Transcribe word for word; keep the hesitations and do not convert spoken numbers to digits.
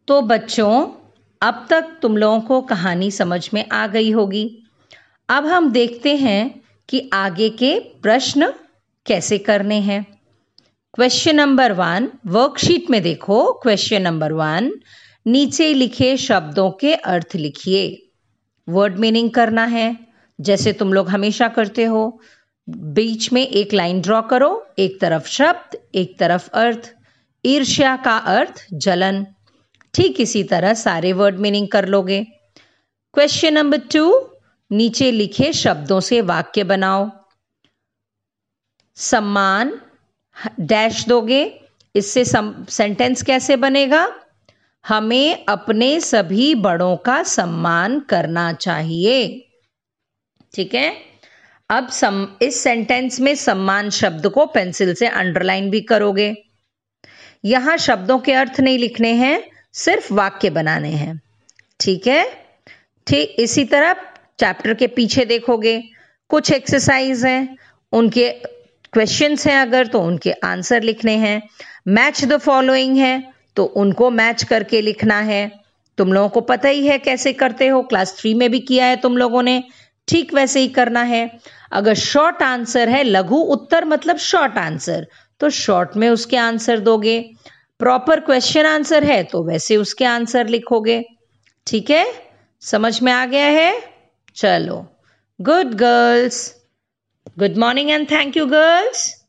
तो बच्चों, अब तक तुम लोगों को कहानी समझ में आ गई होगी। अब हम देखते हैं कि आगे के प्रश्न कैसे करने हैं। क्वेश्चन नंबर वन, वर्कशीट में देखो। क्वेश्चन नंबर वन, नीचे लिखे शब्दों के अर्थ लिखिए। वर्ड मीनिंग करना है, जैसे तुम लोग हमेशा करते हो। बीच में एक लाइन ड्रॉ करो, एक तरफ शब्द, एक तरफ अर्थ। ईर्ष्या का अर्थ जलन। ठीक इसी तरह सारे वर्ड मीनिंग कर लोगे। क्वेश्चन नंबर टू, नीचे लिखे शब्दों से वाक्य बनाओ। सम्मान डैश दोगे, इससे सेंटेंस कैसे बनेगा? हमें अपने सभी बड़ों का सम्मान करना चाहिए। ठीक है, अब सम, इस सेंटेंस में सम्मान शब्द को पेंसिल से अंडरलाइन भी करोगे। यहां शब्दों के अर्थ नहीं लिखने हैं, सिर्फ वाक्य बनाने हैं। ठीक है, ठीक इसी तरह चैप्टर के पीछे देखोगे, कुछ एक्सरसाइज हैं, उनके क्वेश्चंस हैं, अगर तो उनके आंसर लिखने हैं। मैच द फॉलोइंग है तो उनको मैच करके लिखना है। तुम लोगों को पता ही है कैसे करते हो, क्लास थ्री में भी किया है तुम लोगों ने, ठीक वैसे ही करना है। अगर शॉर्ट आंसर है, लघु उत्तर मतलब शॉर्ट आंसर, तो शॉर्ट में उसके आंसर दोगे। प्रॉपर क्वेश्चन आंसर है तो वैसे उसके आंसर लिखोगे। ठीक है, समझ में आ गया है? चलो, good girls, good morning and thank you girls.